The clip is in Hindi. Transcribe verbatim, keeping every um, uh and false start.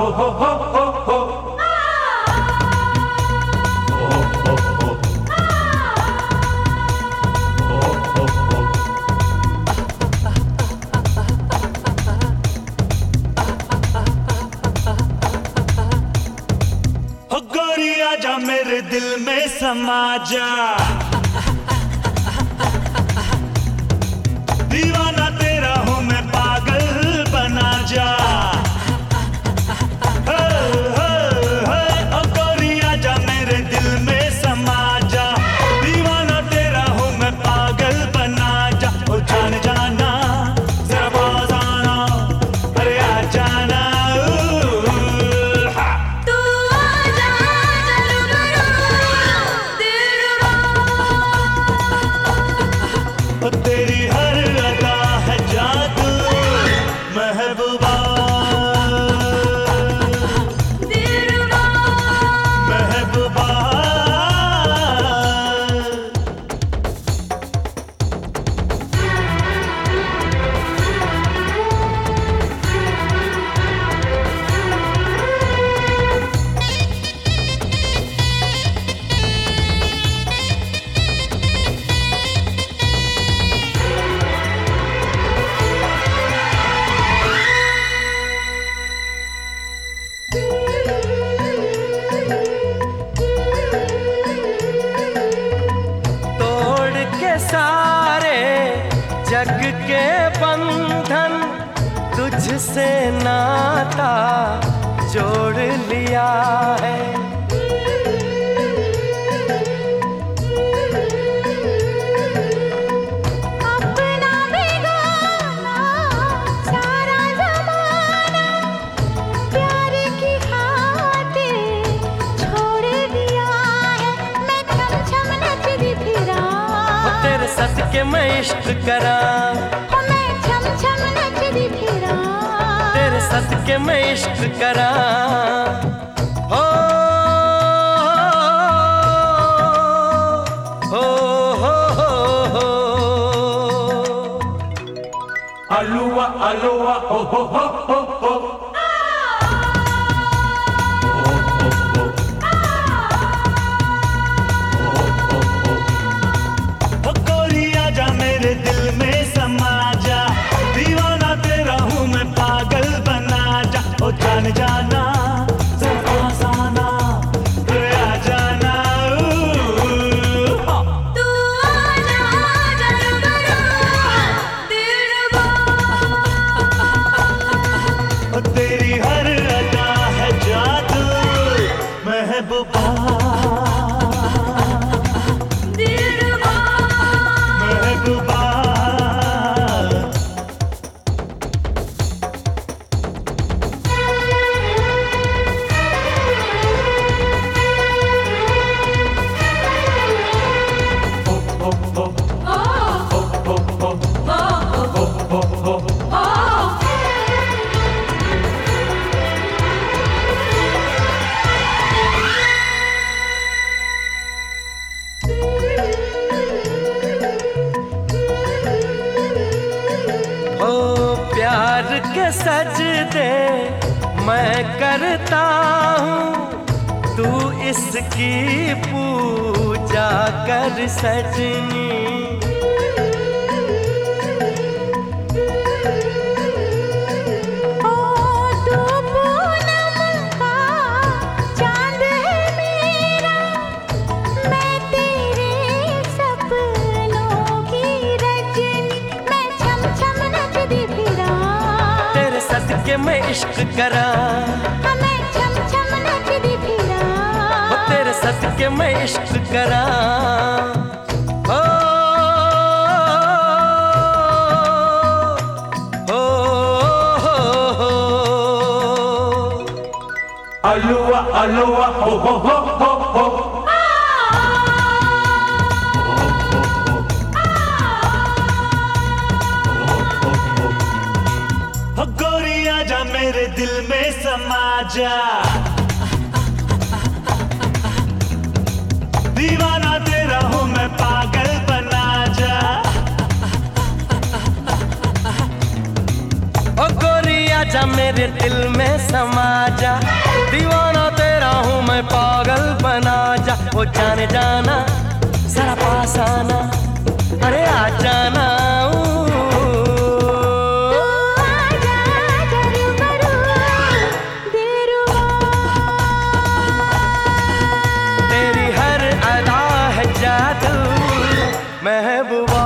हो हो हो हो हो। हो गोरी आजा मेरे दिल में समा जा, दीवाना तेरा हूँ मैं पागल बना जा। हो, हो, हो, ओ गोरी आजा मेरे दिल में समा जा, दीवाना तेरा हूँ मैं पागल बना जा। ओ जान जाना जरा पास आना, अरे आ जाना। तू आजा दिलरुबा, ओ तेरी हर अदा है जादू महबूबा, दिलरुबा, महबूबा। तोड़ के सारे जग के बंधन, तुझसे नाता जोड़ लिया है। अपना बेगाना सारा ज़माना प्यार की खातिर छोड़ दिया है। मैं छम छम नचती फिरा, तेरे सदके मैं इश्क करा, मैं छम छम नचती फिरा, तेरे सदके मैं इश्क करा। हो हो हो हो हो। अलुआ अलुआ हो हो हो हो हो। हो गोरी आजा मेरे दिल में समा जा, दीवाना तेरा हूँ मैं पागल बना जा। ओ जान जाना जरा पास आना, अरे आ जाना। तू आजा दिलरुबा, ओ तेरी हर अदा है जादू महबूबा, दिलरुबा, महबूबा। ओ प्यार के सजदे मैं करता हूँ, तू इसकी पूजा कर सजनी। ओ तू पूनम का चांद है मेरा, मैं तेरे सपनों की रजनी। मैं छम छम नचती फिरा, तेरे सदके मैं इश्क करा, मैं छम छम नचती फिरा, ओ तेरे सदके मैं इश्क करा। हो हो हो हो। अलुआ अलुआ हो हो हो हो हो। हो गोरी आजा मेरे दिल में समा जा, दीवाना तेरा हूँ मैं पागल बना जा। ओ गोरी आजा मेरे दिल में समा जा, जाने जाना, जरा पास आना, अरे आ जाना। आजा आजा रूबरू, दिलरुबा। तेरी हर अदा है जादू महबूबा।